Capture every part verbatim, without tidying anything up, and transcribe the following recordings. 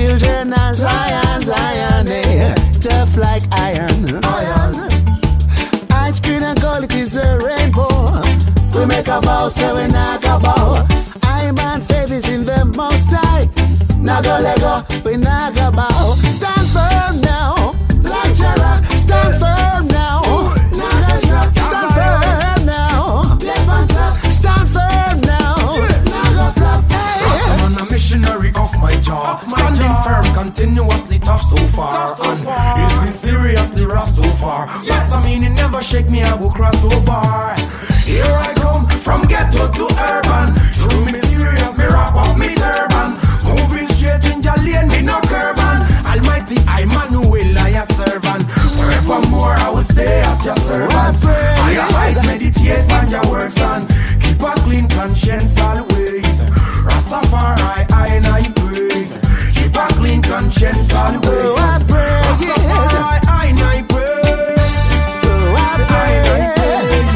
children of Zion, Zion, eh, tough like iron. Iron. Ice green and gold, it is a rainbow. We make a vow, so we not go bow. I'm on favors in the most high. Now go let go, we not go bow. Stand firm now, like Jara. Stand firm now, like Jara. Stand firm now, stand firm now, now go flop. I'm a missionary of my job, standing firm, continuously tough so far. And it's been seriously rough so far. Yes, I mean it never shake me, I go cross over. Here I come, from ghetto to urban. True me serious, me wrap up me turban. Moving straight in your lane, me no curban. Almighty Emmanuel, I a servant. Forevermore I will stay as your servant. I your eyes meditate on your works and keep a clean conscience always. Rastafari, I and I praise. Keep a clean conscience always. Rastafari, I and I praise. I and I praise.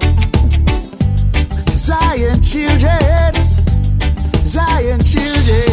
Zion children, Zion children.